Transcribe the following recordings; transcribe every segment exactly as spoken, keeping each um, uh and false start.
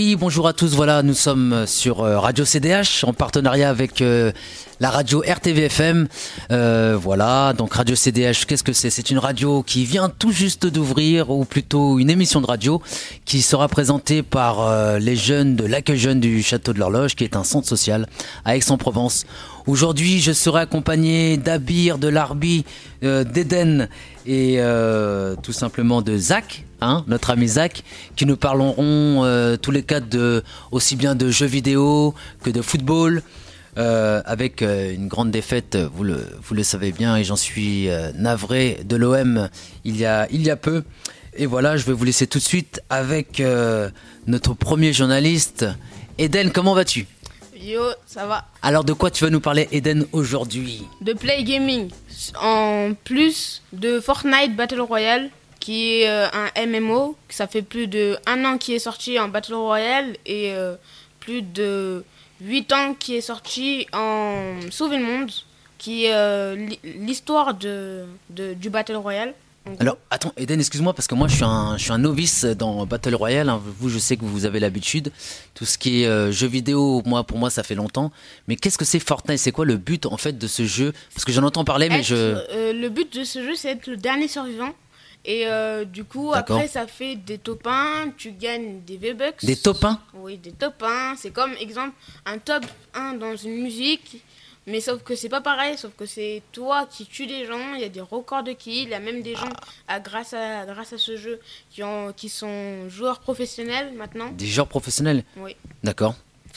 Oui, bonjour à tous. Voilà, nous sommes sur euh, Radio C D H en partenariat avec euh, la radio R T V F M. Euh, voilà, donc Radio C D H, qu'est-ce que c'est? C'est une radio qui vient tout juste d'ouvrir, ou plutôt une émission de radio qui sera présentée par euh, les jeunes de l'accueil jeune du Château de l'Horloge, qui est un centre social à Aix-en-Provence. Aujourd'hui, je serai accompagné d'Abir, de Larbi, euh, d'Eden et euh, tout simplement de Zach, hein, notre ami Zach, qui nous parleront euh, tous les quatre de, aussi bien de jeux vidéo que de football, euh, avec euh, une grande défaite, vous le, vous le savez bien, et j'en suis euh, navré, de l'O M il y a, il y a peu. Et voilà, je vais vous laisser tout de suite avec euh, notre premier journaliste. Eden, comment vas-tu ? Yo, ça va. Alors de quoi tu vas nous parler, Eden, aujourd'hui ? De Play Gaming, en plus de Fortnite Battle Royale, qui est euh, un M M O. Ça fait plus de un an qui est sorti en Battle Royale et euh, plus de huit ans qui est sorti en Sauver le Monde, qui est euh, l'histoire de, de, du Battle Royale. Alors, attends, Eden, excuse-moi, parce que moi, je suis un, je suis un novice dans Battle Royale. Hein. Vous, je sais que vous avez l'habitude. Tout ce qui est euh, jeux vidéo, moi, pour moi, ça fait longtemps. Mais qu'est-ce que c'est Fortnite ? C'est quoi le but, en fait, de ce jeu ? Parce que j'en entends parler, mais être, je... Euh, le but de ce jeu, c'est être le dernier survivant. Et euh, du coup, D'accord. après, ça fait des top un, tu gagnes des V-Bucks. Des top un ? Oui, des top un. C'est comme, exemple, un top un dans une musique. Mais sauf que c'est pas pareil, sauf que c'est toi qui tues des gens, il y a des records de kills, il y a même des gens, à, grâce, à, grâce à ce jeu, qui, ont, qui sont joueurs professionnels maintenant. Des joueurs professionnels ? Oui. D'accord.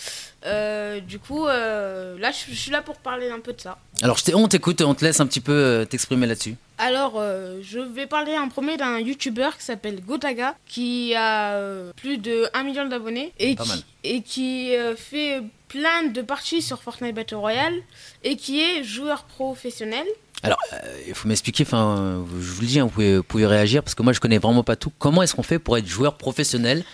Euh, du coup, euh, là, je, je suis là pour parler un peu de ça. Alors, je on t'écoute et on te laisse un petit peu euh, t'exprimer là-dessus. Alors, euh, je vais parler en premier d'un YouTuber qui s'appelle Gotaga, qui a euh, plus de un million d'abonnés et Pas qui, mal. et qui euh, fait plein de parties sur Fortnite Battle Royale et qui est joueur professionnel. Alors, euh, il faut m'expliquer, enfin, euh, je vous le dis, hein, vous, pouvez, vous pouvez réagir, parce que moi, je connais vraiment pas tout. Comment est-ce qu'on fait pour être joueur professionnel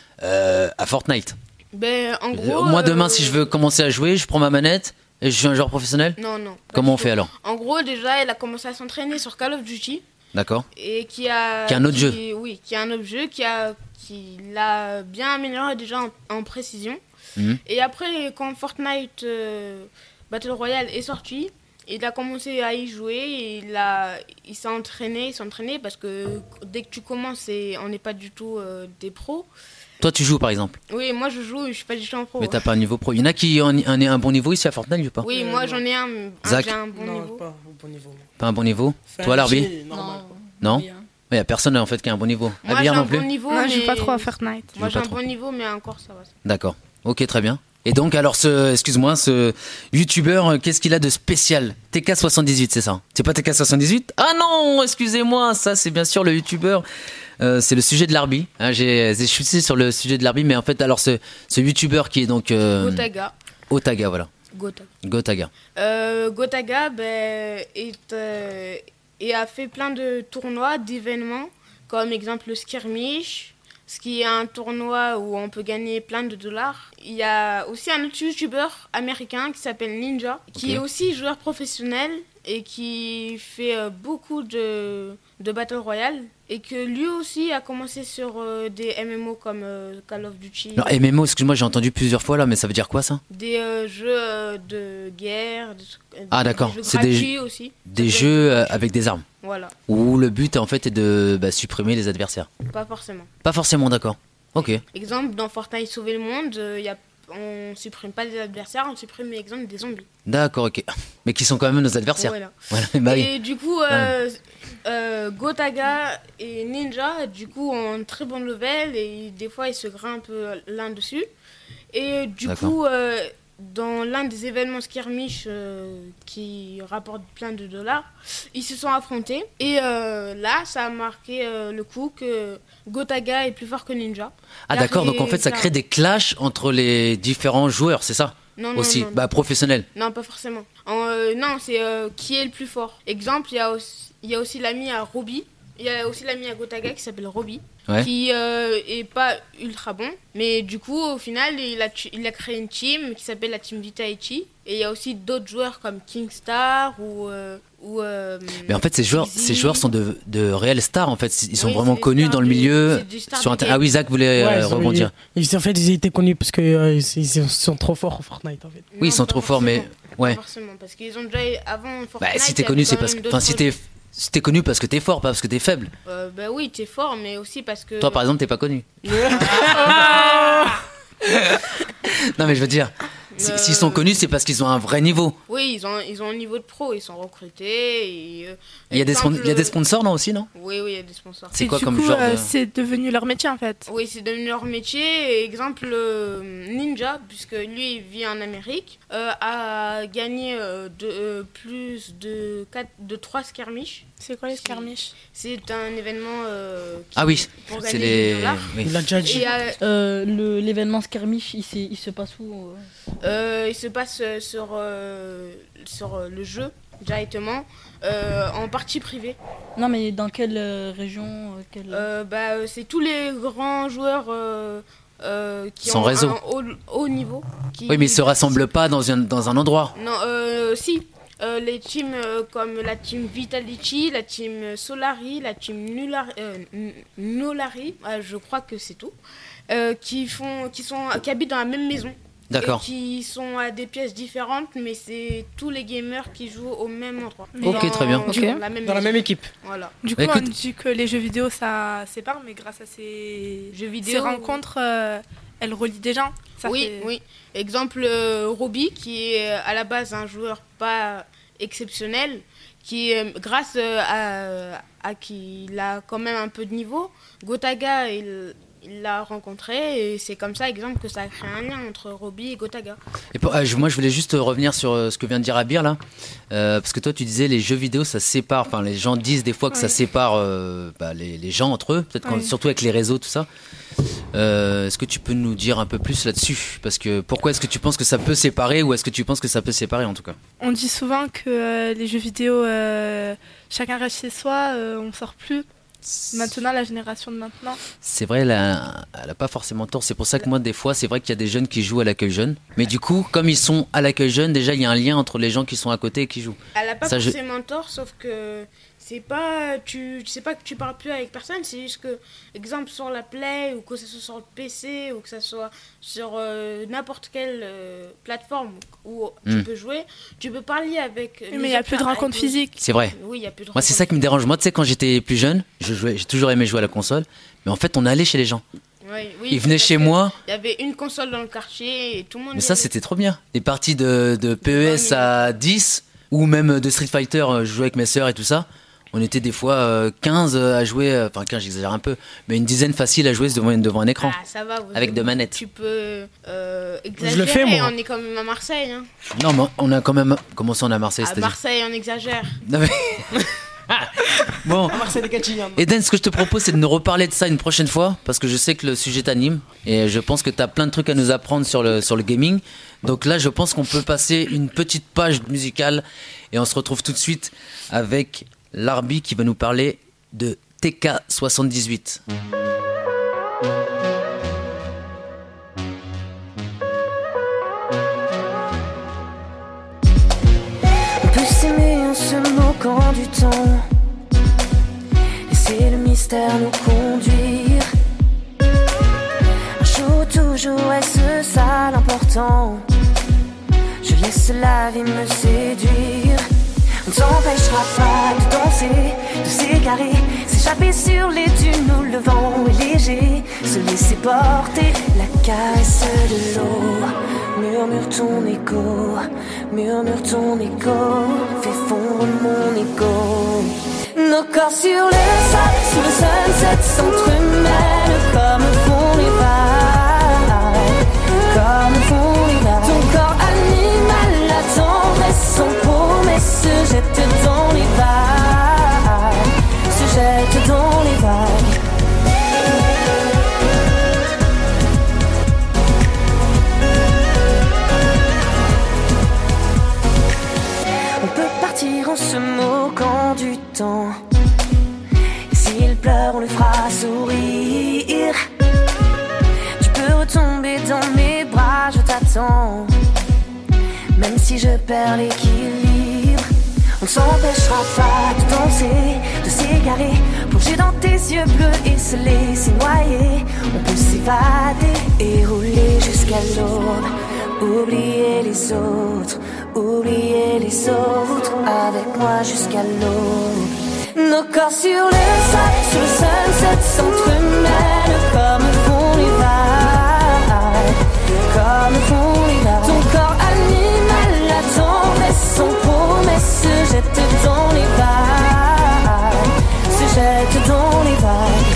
euh, à Fortnite ? Ben, en gros, Moi, demain, euh, si je veux commencer à jouer, je prends ma manette et je suis un joueur professionnel ? Non, non. pas Comment du on tout. fait alors ? En gros, déjà, elle a commencé à s'entraîner sur Call of Duty. D'accord. Et qui a... Qui est un autre qui- jeu. Oui, qui est un autre jeu, qui a qui l'a bien amélioré déjà en, en précision. Mhm. Et après, quand Fortnite euh, Battle Royale est sorti, il a commencé à y jouer, et il, a, il s'est entraîné, il s'est entraîné parce que dès que tu commences, c'est- on n'est pas du tout euh, des pros. Toi, tu joues par exemple, Oui, moi je joue, je suis pas du tout un pro. mais t'as pas un niveau pro. Il y en a qui ont un, un bon niveau ici à Fortnite ou pas ? Oui, Euh, moi non. j'en ai un, un Zach. j'ai un bon non, niveau. pas au bon niveau. Pas un bon niveau. Enfin, Toi, Larbi ? j'ai- normal. Non ? Bien. Il y a personne en fait qui a un bon niveau. Moi j'ai Abir un non plus ? bon niveau, Moi, je mais... joue pas trop à Fortnite. Tu Moi joues j'ai pas un trop. bon niveau, mais encore ça va. D'accord. Ok, très bien. Et donc, alors, ce, excuse-moi, ce youtubeur, euh, qu'est-ce qu'il a de spécial ? T K soixante-dix-huit, c'est ça ? C'est pas T K soixante-dix-huit ? Ah non, excusez-moi, ça c'est bien sûr le youtubeur. Euh, c'est le sujet de Larbi. Hein, j'ai, j'ai chuté sur le sujet de Larbi, mais en fait, alors, ce, ce youtubeur qui est donc. Euh, Gotaga. Otaga, voilà. Gotaga. Gotaga. Euh, Gotaga ben, est, euh, et a fait plein de tournois, d'événements, comme exemple le Skirmish, ce qui est un tournoi où on peut gagner plein de dollars. Il y a aussi un autre youtubeur américain qui s'appelle Ninja, qui Ok. est aussi joueur professionnel et qui fait euh, beaucoup de, de Battle Royale. Et que lui aussi a commencé sur euh, des M M O comme euh, Call of Duty, Alors, M M O, excuse-moi, j'ai entendu plusieurs fois là, mais ça veut dire quoi ça ? des euh, jeux euh, de guerre, des, trucs- Ah, des d'accord. jeux C'est des gratuits aussi. Des Ça peut jeux être- euh, avec des armes, Voilà, où le but en fait est de bah, supprimer les adversaires. pas forcément. Pas forcément, d'accord. Ok. Exemple, dans Fortnite Sauver le Monde, euh, y a, on supprime pas des adversaires, on supprime exemple des zombies. D'accord, ok. Mais qui sont quand même nos adversaires. Voilà. Voilà, bah oui. Et du coup, euh, euh, Gotaga et Ninja, du coup, ont un très bon level et des fois ils se grimpent euh, l'un dessus. Et du D'accord. coup, euh, dans l'un des événements skirmish euh, qui rapportent plein de dollars, ils se sont affrontés. Et euh, là, ça a marqué euh, le coup que Gotaga est plus fort que Ninja. Ah Car d'accord, il donc en est- fait ça car- crée des clashs entre les différents joueurs, c'est ça ? Non, non, Aussi, non, non. bah professionnels. Non, pas forcément. En, euh, non, c'est euh, qui est le plus fort. Exemple, il y a aussi, il y a aussi l'ami à Robbie. Il y a aussi l'ami à Gotaga qui s'appelle Robbie. Ouais. qui euh, est pas ultra bon. Mais du coup, au final, il a, tu- il a créé une team qui s'appelle la team Vitaichi. Et il y a aussi d'autres joueurs comme Kingstar ou... euh, ou euh, Mais en fait, ces joueurs, Ziggy. ces joueurs sont de, de réels stars. En fait, ils sont Oui, vraiment c'est des connus stars dans le du- milieu. c'est des stars Sur du Inter- game. Ah oui, Zach voulait Ouais, euh, ils ont- rebondir. ils- ils- en fait, ils étaient connus parce qu'ils euh, ils, ils sont trop forts en Fortnite. En fait. Oui, ils Non, sont pas trop forts, mais forcément. ouais. Pas forcément, parce qu'ils ont déjà... Avant Bah, Fortnite, si il t'es y connu, avait c'est quand parce que, même enfin, d'autres si t'es, si t'es connu parce que t'es fort, pas parce que t'es faible. Euh, bah oui, t'es fort, mais aussi parce que... Toi, par exemple, t'es pas connu. Non, mais je veux dire, si- Euh, s'ils sont connus, c'est parce qu'ils ont un vrai niveau. Oui, ils ont, ils ont un niveau de pro, ils sont recrutés. Et, euh, Il y a des, spon- exemple, il y a des sponsors, non, aussi, non? Oui, oui, il y a des sponsors. C'est Et quoi du comme coup, genre euh, de... c'est devenu leur métier en fait. Oui, c'est devenu leur métier. Exemple, euh, Ninja, puisque lui, il vit en Amérique, euh, a gagné euh, de, euh, plus de, quatre, de trois skirmishes. C'est quoi les skirmishes? C'est un événement euh, qui- Ah oui, pour c'est gagner les... des dollars. oui. Il a déjà dit. Et euh, Euh, le- L'événement skirmish, il, s'est- il se passe où euh euh, il se passe euh, sur, euh, sur euh, le jeu directement, euh, en partie privée. Non, mais dans quelle euh, région euh, quelle... Euh, bah, euh, c'est tous les grands joueurs euh, euh, qui Sans ont réseau. un haut, haut niveau. Qui... Oui, mais ils se rassemblent pas dans un, dans un endroit. Non, euh, si. Euh, les teams euh, comme la team Vitalici, la team Solari, la team Nulari, euh, N- Nolari, euh, je crois que c'est tout, euh, qui, font, qui, sont, qui habitent dans la même maison. D'accord. Et qui sont à des pièces différentes, mais c'est tous les gamers qui jouent au même endroit. Ok, Dans- très bien. Dans Ok. la même Dans la maison. même équipe. Voilà. Du coup, Bah, écoute- on dit que les jeux vidéo ça sépare, mais grâce à ces, Jeux ces vidéo. rencontres, euh, elles relient des gens. Ça oui, fait- oui. Exemple, euh, Roby, qui est euh, à la base un joueur pas exceptionnel, qui, euh, grâce euh, à, à qu'il a quand même un peu de niveau, Gotaga, il il l'a rencontré et c'est comme ça, exemple, que ça a créé un lien entre Roby et Gotaga. Et pour- ah, je- moi, je voulais juste revenir sur euh, ce que vient de dire Abir là, Euh, parce que toi, tu disais les jeux vidéo, ça sépare. Enfin, les gens disent des fois que ça Oui. sépare euh, bah, les, les gens entre eux, peut-être quand- Oui. surtout avec les réseaux, tout ça. Euh, est-ce que tu peux nous dire un peu plus là-dessus? Parce que pourquoi est-ce que tu penses que ça peut séparer, ou est-ce que tu penses que ça peut séparer en tout cas? On dit souvent que euh, les jeux vidéo, euh, chacun reste chez soi, euh, on sort plus. Maintenant, la génération de maintenant. C'est vrai, elle a, elle a pas forcément tort. C'est pour ça que moi, des fois, c'est vrai qu'il y a des jeunes qui jouent à l'accueil jeune. Mais du coup, comme ils sont à l'accueil jeune, déjà, il y a un lien entre les gens qui sont à côté et qui jouent. Elle a pas Ça, je- forcément tort, sauf que c'est pas tu c'est pas que tu parles plus avec personne, c'est juste que exemple sur la Play ou que ce soit sur le P C ou que ce soit sur euh, n'importe quelle euh, plateforme où tu Mm. peux jouer, tu peux parler avec Oui, mais il n'y a plus de rencontres physiques. C'est vrai. Oui, il y a plus de Moi, c'est rencontres. ça qui me dérange. Moi, tu sais, quand j'étais plus jeune, je jouais, j'ai toujours aimé jouer à la console. Mais en fait, on allait chez les gens. Oui, oui, Ils venaient parce chez que moi. Il y avait une console dans le quartier et tout le monde Mais y ça, allait. c'était trop bien. Des parties de, de P E S à dix, ou même de Street Fighter, euh, je jouais avec mes sœurs et tout ça. On était des fois euh, quinze à jouer, euh, enfin quinze, j'exagère un peu, mais une dizaine facile à jouer devant, devant un écran. Ah, ça va, vous- Avec deux manettes. Tu peux euh, exagérer, Je le fais, moi. on est quand même à Marseille. Hein. Non, mais on a quand même. Comment ça, on est à Marseille, À c'est-à-dire? Marseille, on exagère. Non, mais- Bon, Marseille des Catching. Eden, ce que je te propose, c'est de nous reparler de ça une prochaine fois, parce que je sais que le sujet t'anime, et je pense que tu as plein de trucs à nous apprendre sur le, sur le gaming. Donc là, je pense qu'on peut passer une petite page musicale, et on se retrouve tout de suite avec Larbi qui va nous parler de T K soixante-dix-huit. On peut s'aimer en se moquant du temps, laisser le mystère nous conduire. Un jour toujours est-ce ça l'important? Je laisse la vie me séduire. On ne t'empêchera pas de danser, de s'égarer, s'échapper sur les dunes où le vent est léger, se laisser porter, la caresse de l'eau. Murmure ton écho, murmure ton écho, fais fondre mon écho. Nos corps sur le sable, sous le sunset s'entremêlent comme font les vagues, comme font les vagues. Ton corps animal, la tendresse sans promesse se jette dans les vagues, se jette dans les vagues. On peut partir en se moquant du temps, et s'il pleure, on le fera sourire. Tu peux retomber dans mes bras, je t'attends. Même si je perds l'équilibre, on ne s'empêchera pas de danser, de s'égarer, plonger dans tes yeux bleus et se laisser noyer. On peut s'évader et rouler jusqu'à l'aube. Oublier les autres, oublier les autres, avec moi jusqu'à l'aube. Nos corps sur le sable, sur le sunset s'entremêlent comme font les vagues, comme font les vagues. Ton corps animal, la tendresse sans promesse se jette dans les vagues, se jette dans les vagues.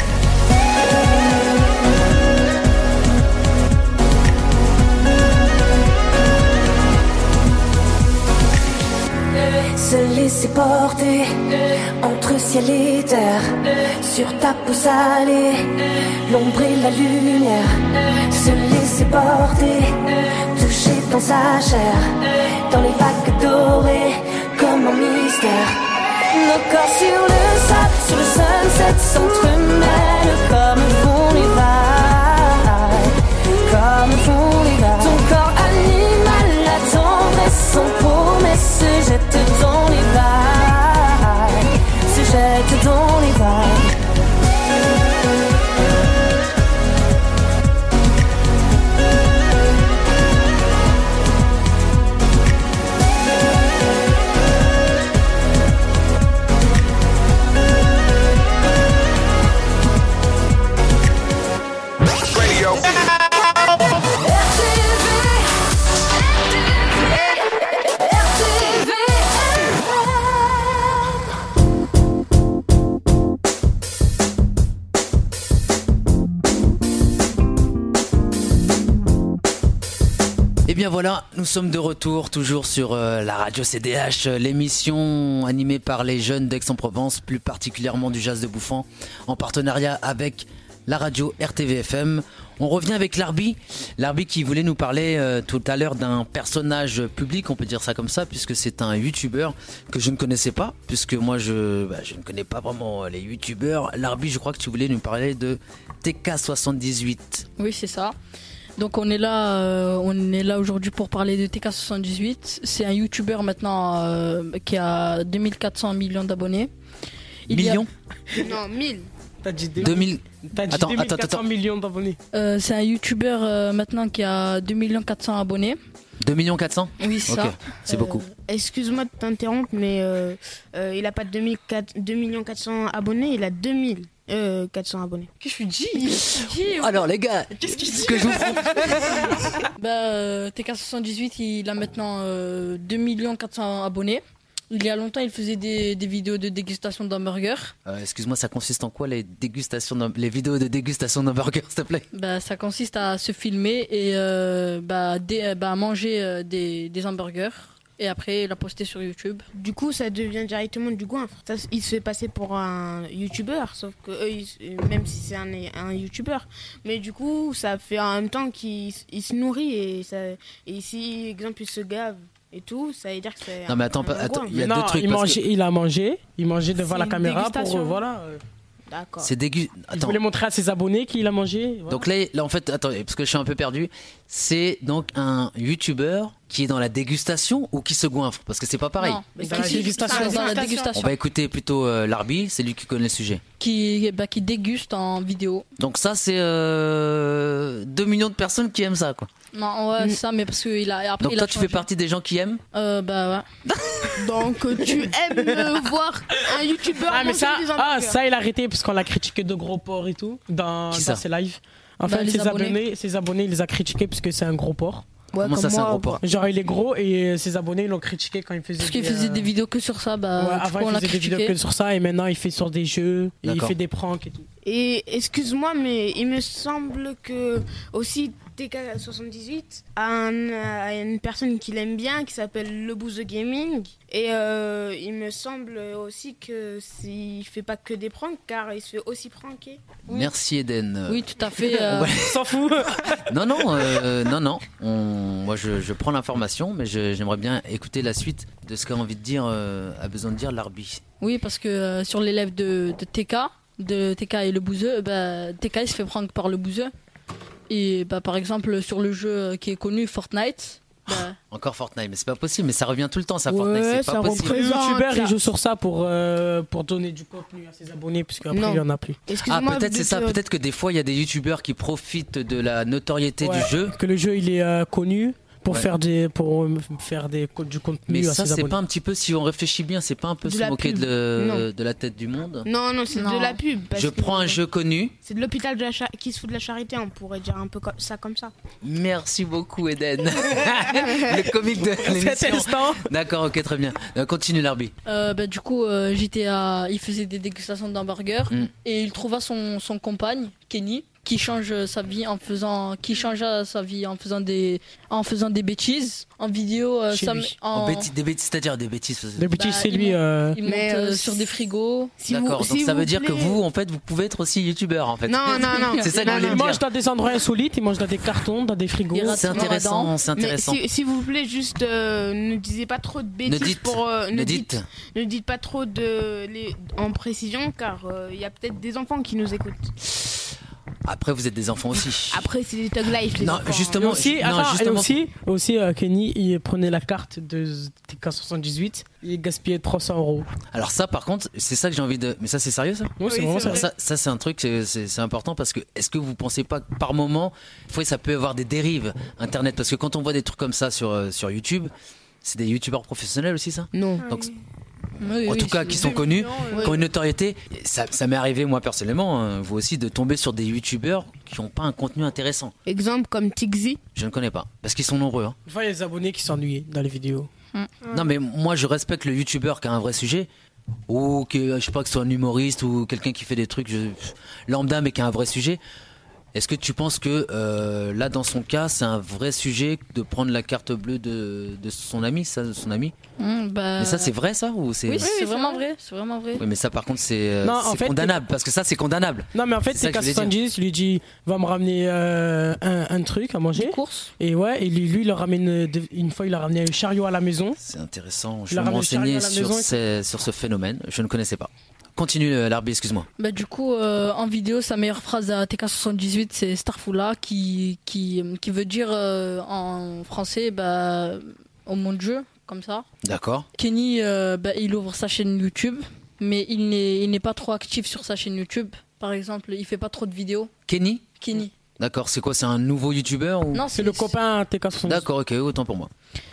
Se laisser porter entre ciel et terre, sur ta peau salée, l'ombre et la lumière. Se laisser porter, toucher dans sa chair, dans les vagues dorées, comme un mystère. Nos corps sur le sable, sur le sunset s'entremêlent comme font les vagues, comme font les vagues. Ton corps animal, la tendresse sans promesse se jette dans les vagues, se jette dans les vagues. Et bien voilà, nous sommes de retour toujours sur euh, la radio C D H, euh, l'émission animée par les jeunes d'Aix-en-Provence, plus particulièrement du Jazz de Bouffan, en partenariat avec la radio R T V F M. On revient avec Larbi, Larbi qui voulait nous parler euh, tout à l'heure d'un personnage public, on peut dire ça comme ça, puisque c'est un youtubeur que je ne connaissais pas, puisque moi je, bah, je ne connais pas vraiment les youtubeurs. Larbi, je crois que tu voulais nous parler de T K soixante-dix-huit. Oui, c'est ça. Donc on est là, euh, on est là aujourd'hui pour parler de T K soixante-dix-huit. C'est un youtubeur maintenant euh, qui a deux mille quatre cents millions d'abonnés. Il Millions a... Non, mille. T'as dit deux deux mille. T'as dit Attends, deux mille attends, quatre cents attends. millions d'abonnés. euh, C'est un youtubeur euh, maintenant qui a deux millions quatre cents abonnés. deux millions quatre cents. Oui, c'est Ok, ça. c'est Euh, beaucoup. Excuse-moi de t'interrompre, mais euh, euh, il a pas deux millions quatre cents abonnés, il a deux mille quatre cents abonnés. Qu'est-ce que tu dis? Alors les gars, Qu'est-ce qu'il dit? que je vous prends. Bah, euh, T K soixante-dix-huit, il a maintenant euh, deux millions quatre cents abonnés. Il y a longtemps, il faisait des, des vidéos de dégustation d'hamburgers. Euh, excuse-moi, ça consiste en quoi les dégustations, d'ham- les vidéos de dégustation d'hamburgers, s'il te plaît? Bah, ça consiste à se filmer et euh, bah, dé- bah, manger euh, des, des hamburgers et après la poster sur YouTube. Du coup, ça devient directement du goinfre. Ça, il se fait passer pour un youtubeur, sauf que eux, ils- même si c'est un, un youtubeur, mais du coup, ça fait en même temps qu'il il se nourrit et, ça, et si, exemple, il se gave et tout, ça veut dire que c'est. Non mais attends, un, pas- un attends, goinfre. il y a Non, deux trucs. il, parce mangeait, que il a mangé, il mangeait devant C'est la une caméra pour dégustation. euh, voilà. euh, D'accord. c'est dégu... Il Attends. voulait montrer à ses abonnés qu'il a mangé. voilà. Donc là, là, en fait, attends, parce que je suis un peu perdu. C'est donc un youtubeur qui est dans la dégustation ou qui se goinfre? Parce que c'est pas pareil. Non, mais Dans qui- la qui- dégustation. dans la On dégustation. va écouter plutôt euh, Larbi, c'est lui qui connaît le sujet. Qui, bah, qui déguste en vidéo. Donc ça, c'est euh, deux millions de personnes qui aiment ça, quoi. Non, ouais, Mm. c'est ça, mais parce qu'il a. Après, Donc il toi, a tu fais changé. partie des gens qui aiment? Euh, bah ouais. Donc, euh, tu aimes euh, voir un youtubeur Ah, mais manger ça, des ah, hamburgers. ça, il a arrêté parce qu'on l'a critiqué de gros porc et tout dans, Qui dans ça ses lives. En Bah, fait, les ses abonnés. abonnés, ses abonnés, il les a critiqués parce que c'est un gros porc. Ouais, Comment comme ça, c'est un moi, gros porc? Genre, il est gros et ses abonnés l'ont critiqué quand il faisait Parce qu'il des, faisait euh, des vidéos que sur ça, bah, ouais, du avant, coup, on il l'a faisait des vidéos critiqué. que sur ça et maintenant, il fait sur des jeux et il D'accord. fait des pranks et tout. Et excuse-moi, mais il me semble que aussi T K soixante-dix-huit a, un- a une personne qu'il aime bien qui s'appelle Le Boost Gaming. Et euh, il me semble aussi que s'il fait pas que des pranks, car il se fait aussi pranker. Merci Eden. Oui, tout à fait. euh, Ouais. S'en fout. Non, non, euh, non, non. On- Moi, je, je prends l'information, mais je- j'aimerais bien écouter la suite de ce qu'a envie de dire, euh, a besoin de dire Larbi. Oui, parce que euh, sur l'élève de, de T K, de T K et le bouseux, bah, T K il se fait prendre par le bouseux. Et bah, par exemple, sur le jeu qui est connu, Fortnite. Bah... Encore Fortnite, mais c'est pas possible, mais ça revient tout le temps, ça, ouais, Fortnite, c'est ça pas possible. Les youtubeurs, ils jouent sur ça pour, euh, pour donner du contenu à ses abonnés, parce qu'après, il y en a plus. Ah, peut-être c'est ça, te... peut-être que des fois, il y a des youtubeurs qui profitent de la notoriété ouais, du jeu. Que le jeu, il est euh, connu. Pour, ouais. faire des, pour faire des, du contenu. Mais à ça, ses c'est abonnés. pas un petit peu, si on réfléchit bien, c'est pas un peu de se moquer pub. de, de la tête du monde? Non, non, c'est non. de la pub. Je prends un jeu connu. C'est de l'hôpital de la char... qui se fout de la charité, on pourrait dire un peu comme ça comme ça. Merci beaucoup, Eden. Le comique de l'émission. D'accord, ok, très bien. Continue, Larbi. Euh, bah, du coup, euh, j'étais à... il faisait des dégustations d'hamburgers mm. et il trouva son, son compagne, Kenny, qui change sa vie en faisant qui changea sa vie en faisant des en faisant des bêtises en vidéo euh, ça, en... en bêtises, des bêtises c'est-à-dire des bêtises des bêtises bah, c'est lui il euh... monte, il monte euh, sur des frigos si d'accord vous, donc si ça veut dire plaît... que vous en fait vous pouvez être aussi youtubeur en fait non non non c'est ça que il mange dans des endroits insolites il mange dans des cartons dans des frigos c'est intéressant c'est intéressant mais s'il vous plaît juste euh, ne disez pas trop de bêtises ne dites, pour euh, ne, ne dites, dites ne dites pas trop de les en précision car il euh, y a peut-être des enfants qui nous écoutent. Après, vous êtes des enfants aussi. Après, c'est des Thug Life, les non, enfants. Justement, aussi, non, attends, justement. Et aussi, aussi euh, Kenny, il prenait la carte de T K soixante-dix-huit, il gaspillait trois cents euros. Alors ça, par contre, c'est ça que j'ai envie de... Mais ça, c'est sérieux, ça? Oui, c'est oui, vraiment ça. ça. Ça, c'est un truc, c'est, c'est, c'est important parce que est-ce que vous pensez pas que par moment, fois, ça peut avoir des dérives Internet? Parce que quand on voit des trucs comme ça sur, euh, sur YouTube, c'est des youtubeurs professionnels aussi, ça? Non. Donc, oui, en oui, tout cas qui sont connus, oui. qui ont une notoriété. Ça, ça m'est arrivé moi personnellement, hein, vous aussi, de tomber sur des youtubeurs qui n'ont pas un contenu intéressant. Exemple comme Tixi. Je ne connais pas, parce qu'ils sont nombreux. Hein. Des fois il y a des abonnés qui s'ennuient dans les vidéos. Mmh. Non mais moi je respecte le youtubeur qui a un vrai sujet, ou que je sais pas que ce soit un humoriste ou quelqu'un qui fait des trucs je, lambda mais qui a un vrai sujet. Est-ce que tu penses que euh, là dans son cas c'est un vrai sujet de prendre la carte bleue de, de son ami, ça, de son ami mmh, bah... Mais ça c'est vrai ça ou c'est... Oui, c'est, c'est vraiment vrai, c'est vraiment vrai. Oui, mais ça par contre c'est, non, c'est en fait, condamnable parce que ça c'est condamnable. Non mais en fait T K soixante-dix lui dit va me ramener euh, un, un truc à manger. Des courses. Et ouais, et lui, lui il leur ramène une fois il a ramené un chariot à la maison. C'est intéressant. Je vais me renseigner sur, ces, sur ce phénomène. Je ne connaissais pas. Continue Larbi, excuse-moi. Bah du coup euh, en vidéo sa meilleure phrase à T K soixante-dix-huit c'est Starfoula qui qui qui veut dire euh, en français bah au monde jeu comme ça. D'accord. Kenny euh, bah, il ouvre sa chaîne YouTube mais il n'est il n'est pas trop actif sur sa chaîne YouTube. Par exemple, il fait pas trop de vidéos. Kenny Kenny. D'accord, c'est quoi, c'est un nouveau youtubeur ou... Non, c'est, c'est le copain T K soixante-dix. D'accord, OK, autant pour moi.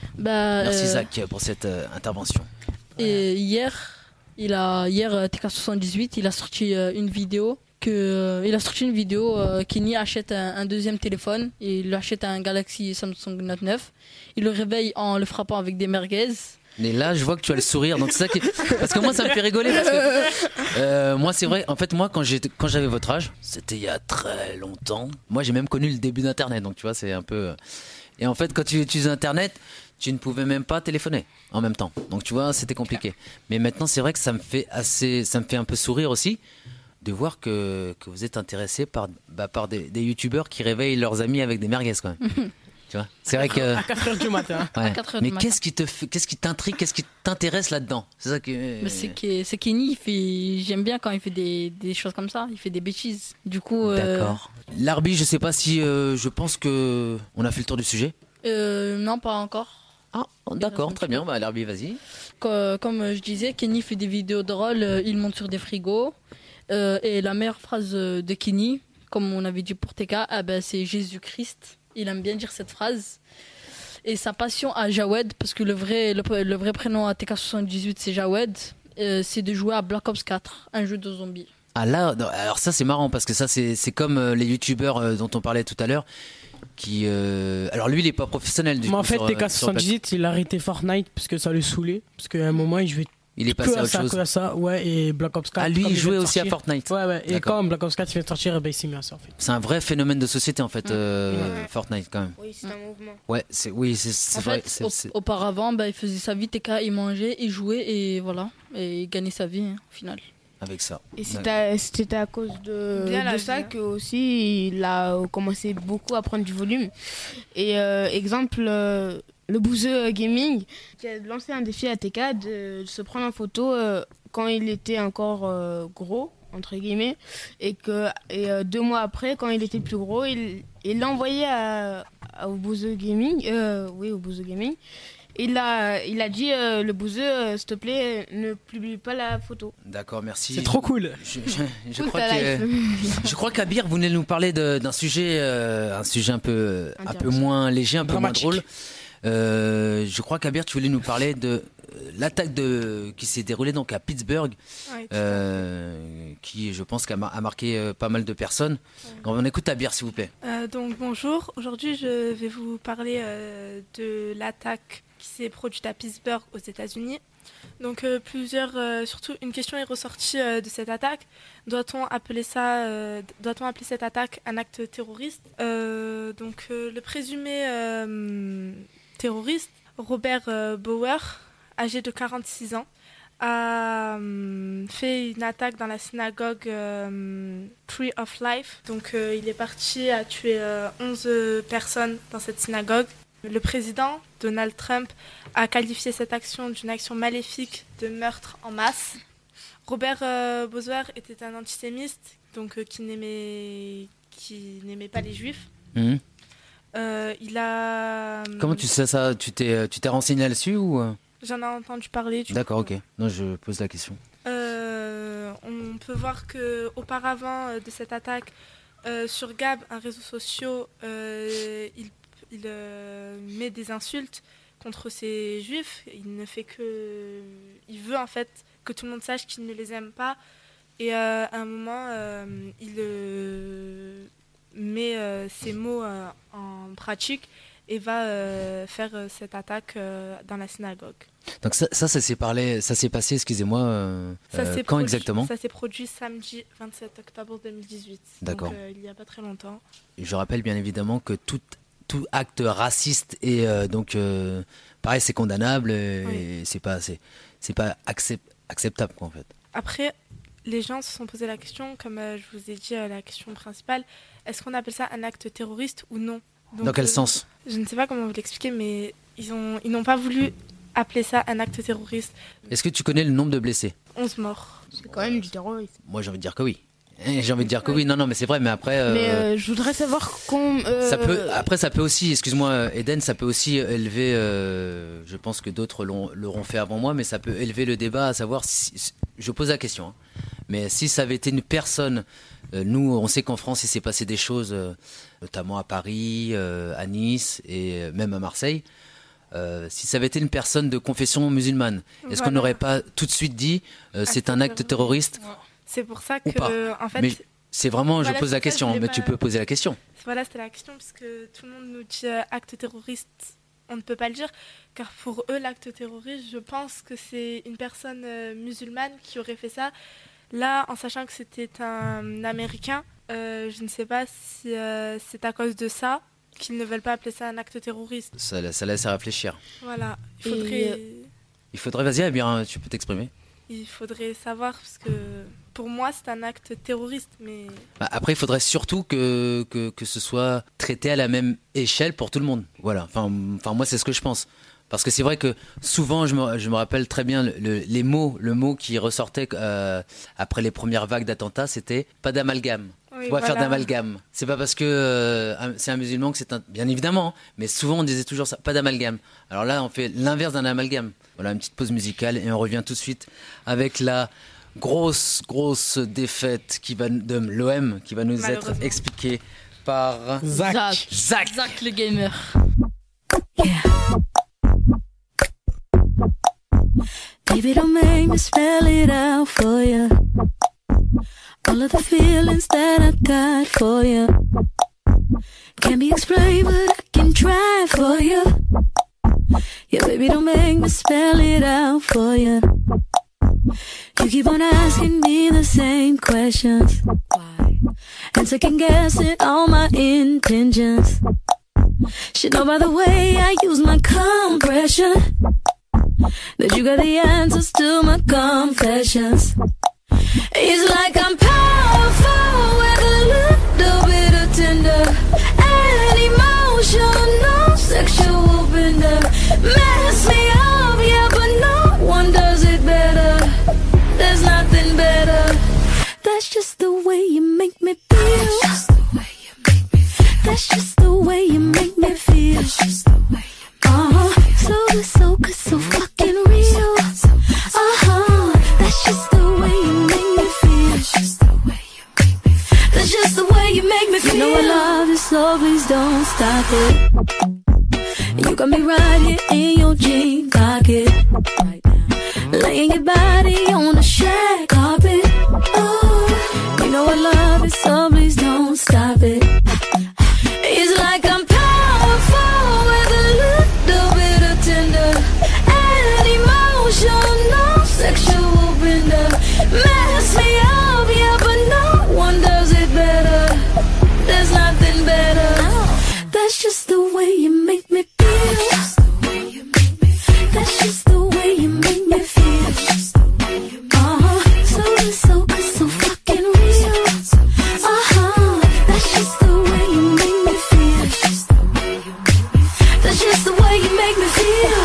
Bah merci euh... Zach pour cette euh, intervention. Et hier Il a hier T K soixante-dix-huit, il a sorti euh, une vidéo que euh, il a sorti une vidéo euh, Kenny achète un, un deuxième téléphone et il achète un Galaxy Samsung Note neuf. Il le réveille en le frappant avec des merguez. Mais là, je vois que tu as le sourire, donc c'est ça qui... parce que moi, ça me fait rigoler parce que euh, moi, c'est vrai. En fait, moi, quand j'étais, quand j'avais votre âge, c'était il y a très longtemps. Moi, j'ai même connu le début d'Internet, donc tu vois, c'est un peu. Et en fait, quand tu utilises Internet, tu ne pouvais même pas téléphoner en même temps. Donc tu vois, c'était compliqué. Mais maintenant, c'est vrai que ça me fait assez, ça me fait un peu sourire aussi de voir que, que vous êtes intéressé par, bah, par des, des youtubeurs qui réveillent leurs amis avec des merguez quand même. Tu vois, c'est vrai que à quatre heures du matin. Ouais. À quatre heures Mais du qu'est-ce qui te fait, qu'est-ce qui t'intrigue, qu'est-ce qui t'intéresse là-dedans? C'est ça que. Mais c'est que c'est Kenny, il fait, j'aime bien quand il fait des, des choses comme ça. Il fait des bêtises. Du coup. D'accord. Euh... Larbi, je sais pas si, euh, je pense que on a fait le tour du sujet. Euh, non, pas encore. Ah, d'accord, très bien. Bah, Larbi, vas-y. Comme, comme je disais, Kenny fait des vidéos drôles. Il monte sur des frigos. Euh, et la meilleure phrase de Kenny, comme on avait dit pour T K, ah ben c'est Jésus-Christ. Il aime bien dire cette phrase. Et sa passion à Jawed, parce que le vrai, le, le vrai prénom à T K soixante-dix-huit c'est Jawed, euh, c'est de jouer à Black Ops quatre, un jeu de zombies. Ah là, non, alors ça c'est marrant parce que ça c'est, c'est comme euh, les youtubeurs euh, dont on parlait tout à l'heure. Qui, euh... Alors lui il est pas professionnel du Mais coup. En fait sur, T K soixante-dix-huit il a arrêté Fortnite parce que ça le saoulait. Parce qu'à un moment il jouait. Il est passé à autre ça, chose. À ça, ouais, et Black Ops quatre. Ah, lui, il jouait aussi sortir. à Fortnite. Ouais, ouais. Et D'accord. quand Black Ops quatre vient de sortir, eh ben, il s'est mis à ça, en fait. C'est un vrai phénomène de société, en fait, euh, ouais. Fortnite, quand même. Oui, c'est un mouvement. Ouais, c'est, oui, c'est, c'est en vrai. Fait, c'est, au, c'est... Auparavant, bah, il faisait sa vie, T K, il mangeait, il jouait, et voilà. Et il gagnait sa vie, hein, au final. Avec ça. Et c'était à, c'était à cause de, de ça que aussi il a commencé beaucoup à prendre du volume. Et euh, exemple, euh, le Bouzeux Gaming qui a lancé un défi à T K de, de se prendre en photo euh, quand il était encore euh, gros entre guillemets, et que et, euh, deux mois après, quand il était plus gros, il, il l'a envoyé à, à, au Bouzeux Gaming, euh, oui, au Bouzeux Gaming. Il a, il a dit, euh, le Bouzeux, euh, s'il te plaît, ne publie pas la photo. D'accord, merci. C'est trop cool. Je, je, je, Cool, crois, ta que, life. je crois qu'Abir voulait nous parler de, d'un sujet, euh, un sujet un peu, un peu moins léger, un peu Dramatique. moins drôle. Euh, je crois qu'Abir, tu voulais nous parler de euh, l'attaque de, qui s'est déroulée donc à Pittsburgh, Ouais, euh, qui, je pense, a, mar- a marqué euh, pas mal de personnes. Ouais. On écoute Abir, s'il vous plaît. Euh, donc bonjour, aujourd'hui je vais vous parler euh, de l'attaque qui s'est produite à Pittsburgh aux États-Unis. Donc euh, plusieurs, euh, surtout une question est ressortie euh, de cette attaque. Doit-on appeler ça, euh, doit-on appeler cette attaque un acte terroriste? Euh, Donc euh, le présumé euh, terroriste, Robert euh, Bauer, âgé de quarante-six ans, a euh, fait une attaque dans la synagogue euh, Tree of Life. Donc euh, il est parti à tuer euh, onze personnes dans cette synagogue. Le président, Donald Trump, a qualifié cette action d'une action maléfique de meurtre en masse. Robert euh, Bauer était un antisémite, donc euh, qui n'aimait qui n'aimait pas les juifs. Mmh. Euh, il a. Comment tu sais ça? Tu t'es, tu t'es renseigné là-dessus ou... J'en ai entendu parler. Du D'accord, coup. ok. Non, je pose la question. Euh, on peut voir que auparavant euh, de cette attaque, euh, sur Gab, un réseau social, euh, il, il euh, met des insultes contre ces juifs. Il ne fait que, il veut en fait que tout le monde sache qu'il ne les aime pas. Et euh, à un moment, euh, il euh, met euh, ces mots euh, en pratique et va euh, faire euh, cette attaque euh, dans la synagogue. Donc ça, ça, ça s'est parlé, ça s'est passé, excusez-moi, euh, Ça euh, s'est quand produit- exactement? Ça s'est produit samedi vingt-sept octobre deux mille dix-huit. D'accord. Donc euh, il n'y a pas très longtemps. Je rappelle bien évidemment que tout, tout acte raciste est euh, donc euh, pareil, c'est condamnable et Oui. c'est pas, c'est, c'est pas accep- acceptable quoi, en fait. Après, les gens se sont posé la question, comme euh, je vous ai dit, euh, la question principale, est-ce qu'on appelle ça un acte terroriste ou non? Donc, Dans quel euh, sens? Je ne sais pas comment vous l'expliquer, mais ils, ont, ils n'ont pas voulu appeler ça un acte terroriste. Est-ce que tu connais le nombre de blessés? onze morts. C'est quand même du terrorisme. Moi, j'ai envie de dire que oui. Eh, J'ai envie de dire que oui. Non, non, mais c'est vrai. Mais après, euh, Mais euh, je voudrais savoir qu'on. euh, ça peut. Après, ça peut aussi. Excuse-moi, Eden, ça peut aussi élever. euh, je pense que d'autres l'ont- l'auront fait avant moi, mais ça peut élever le débat à savoir. Si, si- je pose la question. Hein. Mais si ça avait été une personne, euh, nous, on sait qu'en France, il s'est passé des choses, euh, notamment à Paris, euh, à Nice et euh, même à Marseille. Euh, si ça avait été une personne de confession musulmane, est-ce qu'on Voilà. n'aurait pas tout de suite dit euh, c'est Acte un acte terroriste? C'est pour ça Ou que, pas. en fait, Mais c'est vraiment, Voilà, je pose c'est la ça, question, je voulais mais pas- tu peux poser la question. voilà, c'était la question, parce que tout le monde nous dit euh, acte terroriste. On ne peut pas le dire, car pour eux, l'acte terroriste, je pense que c'est une personne euh, musulmane qui aurait fait ça. Là, en sachant que c'était un Américain, euh, je ne sais pas si euh, c'est à cause de ça qu'ils ne veulent pas appeler ça un acte terroriste. Ça, ça laisse à réfléchir. Voilà, il Et, faudrait, euh, Il faudrait, vas-y, eh bien, tu peux t'exprimer. il faudrait savoir, parce que pour moi, c'est un acte terroriste, mais Bah, Après, il faudrait surtout que, que, que ce soit traité à la même échelle pour tout le monde. Voilà. Enfin, enfin moi, c'est ce que je pense. Parce que c'est vrai que souvent, je me, je me rappelle très bien le, le- les mots, le mot qui ressortait euh, après les premières vagues d'attentats, c'était pas d'amalgame. oui, Faut pas faire voilà. d'amalgame. C'est pas parce que euh, un- c'est un musulman que c'est un. Bien évidemment, hein, mais souvent on disait toujours ça, pas d'amalgame. Alors là, on fait l'inverse d'un amalgame. Voilà, une petite pause musicale et on revient tout de suite avec la grosse, grosse défaite qui va, de l'O M qui va nous être Malheureusement. expliquée par Zach. Zach. Zach. Zach le gamer. Baby, don't make me spell it out for you. All of the feelings that I got for you can't be explained, but I can try for you. Yeah, baby, don't make me spell it out for you. You keep on asking me the same questions. Why? And second guessing all my intentions. Should know by the way I use my compression that you got the answers to my confessions. It's like I'm powerful with a little bit of tender and emotional, sexual bender. Mess me up, yeah, but no one does it better. There's nothing better. That so please don't stop it. You got me right here in your jean pocket, right now, laying your body on the shag carpet. Oh, you know I love it, so please don't stop it. It's like I'm powerful with a little bit of tender and emotional, sexual bender. Mess me up, yeah, but no one does it better. There's nothing better. That's just the way you make me feel. That's just the way you make me feel. Uh-huh, so so good, so fucking real. Uh-huh, that's just the way you make me feel. That's just the way you make me feel.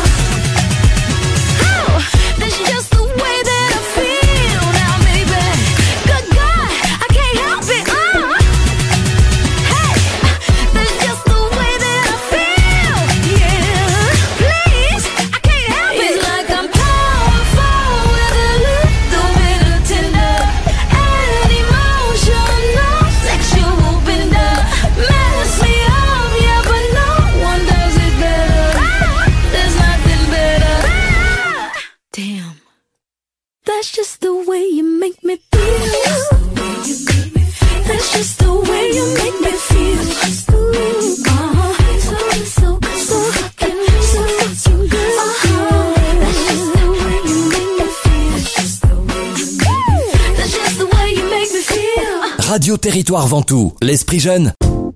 Oh, that's just the way that I feel now, baby. Good God, I can't help it. Uh. Hey, that's just the way that I feel. Yeah, please, I can't help it. It's like I'm powerful with a little bit of tender and emotional, sexual bender. Mess me up, yeah, but no one does it better. There's nothing better. Damn, that's just the way you make me feel. That's just the way you make me feel. Ooh, uh-huh, so so so fucking so fucking good. Uh-huh, that's just the way you make me feel. That's just the way you make me feel. Radio Territoire Ventoux, l'esprit jeune.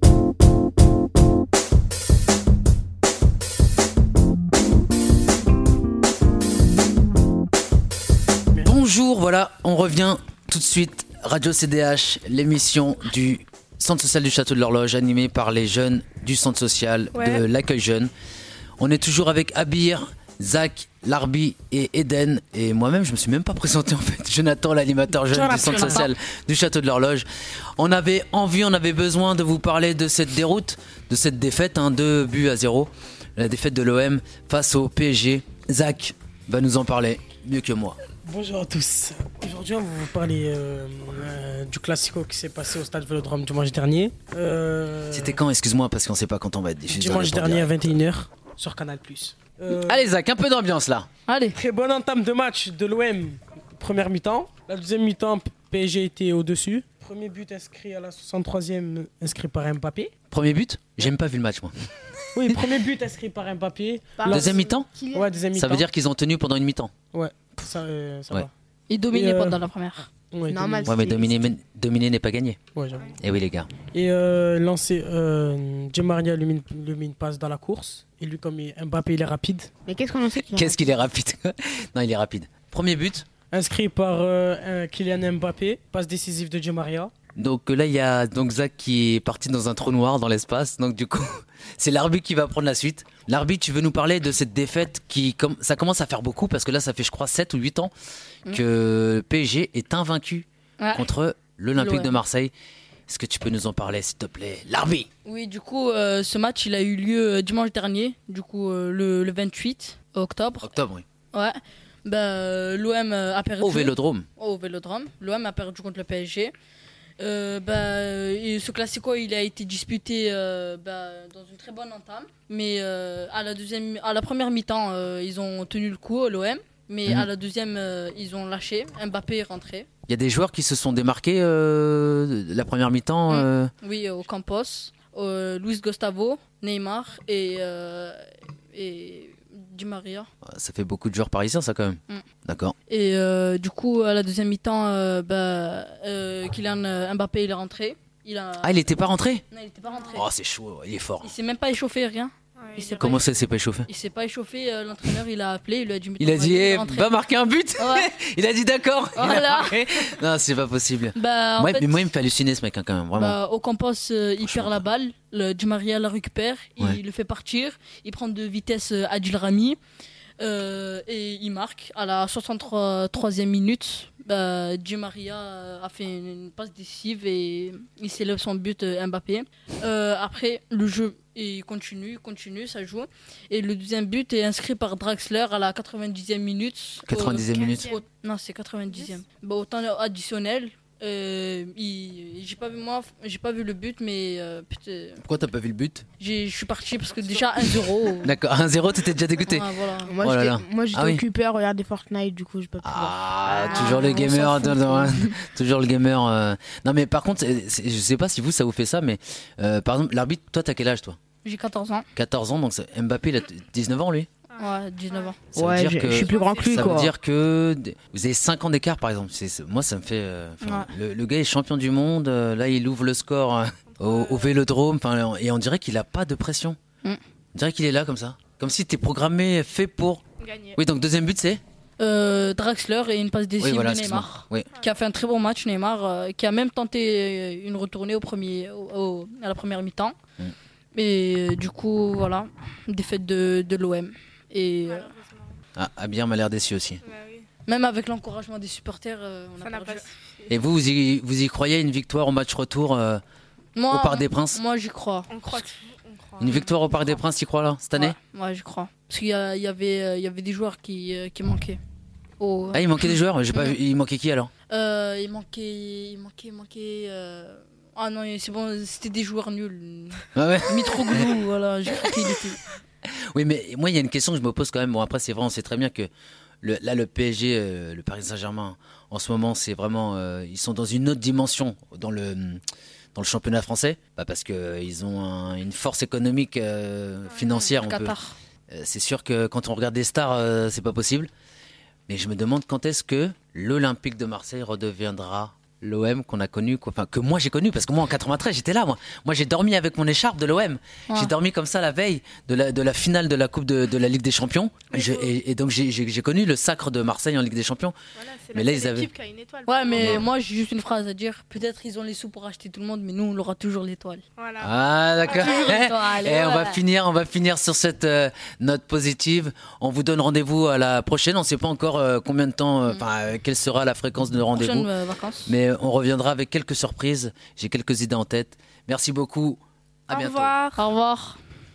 Bonjour, voilà, on revient tout de suite. Radio C D H, l'émission du Centre social du Château de l'Horloge, animée par les jeunes du Centre social Ouais. de l'accueil jeune. On est toujours avec Abir, Zach, Larbi et Eden. Et moi-même, je me suis même pas présenté en fait. Jonathan, l'animateur jeune Jonathan. du Centre social du Château de l'Horloge. On avait envie, on avait besoin de vous parler de cette déroute, de cette défaite, hein, deux buts à zéro. La défaite de l'O M face au P S G. Zach va nous en parler mieux que moi. Bonjour à tous. Aujourd'hui, on va vous parler euh, euh, du Classico qui s'est passé au stade Vélodrome dimanche dernier. Euh, C'était quand, excuse-moi, parce qu'on sait pas quand on va être diffusé. Dimanche dernier à vingt et une heures sur Canal plus. Euh, Allez Zach, un peu d'ambiance là. Allez. Très bonne entame de match de l'O M, première mi-temps. La deuxième mi-temps, P S G était au-dessus. Premier but inscrit à la soixante-troisième, inscrit par Mbappé. Premier but, j'ai même pas vu le match moi. Oui, premier but inscrit par Mbappé. Par- Deuxième mi-temps, Kylian. Ouais, deuxième mi-temps. ça veut dire qu'ils ont tenu pendant une mi-temps. Ouais, ça, euh, ça Ouais. va. Il dominait Et, euh, pendant la première. Ouais, Normal. deux Ouais, mais C'était- dominer, dominer n'est pas gagné. minutes. Ouais, j'avoue. Eh oui les gars. Et euh, lancé, euh, Di Maria lui met, une- lui met une passe dans la course. Et lui, comme il- Mbappé, il est rapide. Mais qu'est-ce qu'on en sait qu'il Qu'est-ce qu'il est rapide. Non, il est rapide. Premier but. Inscrit par euh, un Kylian Mbappé, passe décisive de Di Maria. Donc euh, là, il y a donc Zach qui est parti dans un trou noir dans l'espace. Donc du coup, c'est l'arbitre qui va prendre la suite. L'arbitre, tu veux nous parler de cette défaite qui, comme ça commence à faire beaucoup parce que là, ça fait je crois sept ou huit ans que le P S G est invaincu Ouais. contre l'Olympique L'O M. de Marseille. Est-ce que tu peux nous en parler, s'il te plaît, l'arbitre? Oui, du coup, euh, ce match, il a eu lieu euh, dimanche dernier, du coup, euh, le, le vingt-huit octobre. Octobre, oui. Ouais. Bah, euh, l'O M euh, a perdu. Au Vélodrome. Au Vélodrome. L'O M a perdu contre le P S G. Euh, bah, et ce Classico, il a été disputé euh, bah, dans une très bonne entame. Mais euh, à, la deuxième, à la première mi-temps, euh, ils ont tenu le coup, l'O M. Mais Mhm. à la deuxième, euh, ils ont lâché. Mbappé est rentré. Il y a des joueurs qui se sont démarqués euh, la première mi-temps. Mm. euh, Oui, au Campos, euh, Luis Gustavo, Neymar et, euh, et Di Maria. Ça fait beaucoup de joueurs parisiens, ça, quand même. Mm. D'accord. Et euh, du coup, à la deuxième mi-temps, euh, bah, euh, Kylian euh, Mbappé, il est rentré. Il a... Ah, il était pas rentré? Non, il était pas rentré. Oh, c'est chaud, il est fort. Il s'est même pas échauffé, rien. Il s'est pas, Comment ça, il s'est pas échauffé? il s'est pas échauffé. euh, L'entraîneur, il a appelé, il lui a dit. Il a dit, eh, rentré. va marquer un but. Ouais. Il a dit d'accord. Il a Voilà. marqué. Non, c'est pas possible. Bah, en Ouais, fait, mais moi, il me fait halluciner ce mec, hein, quand même, vraiment. bah, au Campos, euh, il Franchement. perd la balle. Le Di Maria la récupère. Ouais. Il le fait partir. Il prend de vitesse euh, Adil Rami. Euh, et il marque à la soixante-troisième minute. Bah, Di Maria euh, a fait une passe décisive et il s'élève son but euh, Mbappé. Euh, après, le jeu il continue, il continue, ça joue. Et le deuxième but est inscrit par Draxler à la quatre-vingt-dixième minute. quatre-vingt-dixième Au- minute. au- non, c'est quatre-vingt-dixième. Bah, au temps additionnel, Euh, il- j'ai pas vu moi, j'ai pas vu le but, mais euh, putain, Pourquoi t'as pas vu le but? j'ai- je suis parti parce que déjà un zéro. D'accord, un zéro, t'étais déjà dégoûté. Ouais, voilà. Moi, Oh là j'étais, là. moi, j'étais Ah oui. occupé à regarder Fortnite, du coup, j'ai pas pu voir. Ah, Ah, toujours le on gamer, s'en fout, dans- dans- quoi. toujours le gamer. euh. Non mais par contre, c'est- c'est- je sais pas si vous ça vous fait ça, mais euh, par exemple, l'arbitre, toi t'as quel âge toi? J'ai quatorze ans. quatorze ans, donc c'est- Mbappé il a dix-neuf ans lui. Ouais, dix-neuf ans. Ça veut Ouais, dire je, que- je suis plus grand que lui, Ça quoi. veut dire que d- vous avez cinq ans d'écart par exemple. C'est- c'est- moi ça me fait. euh, enfin, le, le gars est champion du monde. euh, là il ouvre le score euh, au, au Vélodrome. Enfin, et on dirait qu'il a pas de pression. Mm. On dirait qu'il est là comme ça, comme si t'es programmé, fait pour. Gagné. Oui, donc deuxième but c'est. Euh, Draxler et une passe décisive Oui, voilà, de excuse-moi. Neymar. Oui. Qui a fait un très bon match, Neymar, euh, qui a même tenté une retournée au premier, au- au- à la première mi-temps. Mm. Et euh, du coup, voilà, défaite de, de l'O M. Et euh, Malheureusement. Ah, Abir m'a l'air déçu aussi. Bah oui. même avec l'encouragement des supporters, euh, on a Ça n'a perdu. pas suffi. Et vous, vous y, vous y croyez à une victoire au match retour euh, Moi, au Parc des Princes? Moi, j'y crois. On croit toujours. On croit. Une victoire au Parc des Princes, tu crois là cette année? Ouais, ouais, j'y crois. Parce qu'il y, a- il y avait, euh, il y avait des joueurs qui, euh, qui manquaient. Au- Ah, il manquait des joueurs. J'ai pas Mm. vu. Il manquait qui alors? Euh, il manquait, il manquait, il manquait. euh, Ah non, c'est bon, c'était des joueurs nuls. Ah ouais. Mitroglou, voilà, j'ai cru qu'il était. Oui, mais moi, il y a une question que je me pose quand même. Bon, après, c'est vrai, on sait très bien que le, là, le P S G, euh, le Paris Saint-Germain, en ce moment, c'est vraiment. euh, ils sont dans une autre dimension dans le, dans le championnat français. Bah, parce qu'ils ont un- une force économique, euh, financière. On peut, Qatar. euh, c'est sûr que quand on regarde des stars, euh, c'est pas possible. Mais je me demande quand est-ce que l'Olympique de Marseille redeviendra l'O M qu'on a connu, quoi. Enfin, que moi j'ai connu, parce que moi en quatre-vingt-treize j'étais là, moi. Moi j'ai dormi avec mon écharpe de l'O M. Ouais. J'ai dormi comme ça la veille de la, de la finale de la Coupe de, de la Ligue des Champions. Je- et, et donc j'ai, j'ai, j'ai connu le sacre de Marseille en Ligue des Champions. Voilà, c'est Mais la là, seule ils avaient- équipe qui a une étoile. Ouais, mais Ouais. moi j'ai juste une phrase à dire. Peut-être ils ont les sous pour acheter tout le monde, mais nous on aura toujours l'étoile. Voilà. Ah d'accord. l'étoile, Et on va ouais. finir, on va finir sur cette euh, note positive. On vous donne rendez-vous à la prochaine. On ne sait pas encore euh, combien de temps, euh, enfin euh, quelle sera la fréquence de rendez-vous. Prochaines euh, vacances. Mais on reviendra avec quelques surprises. J'ai quelques idées en tête. Merci beaucoup. À Au bientôt. revoir. Au revoir.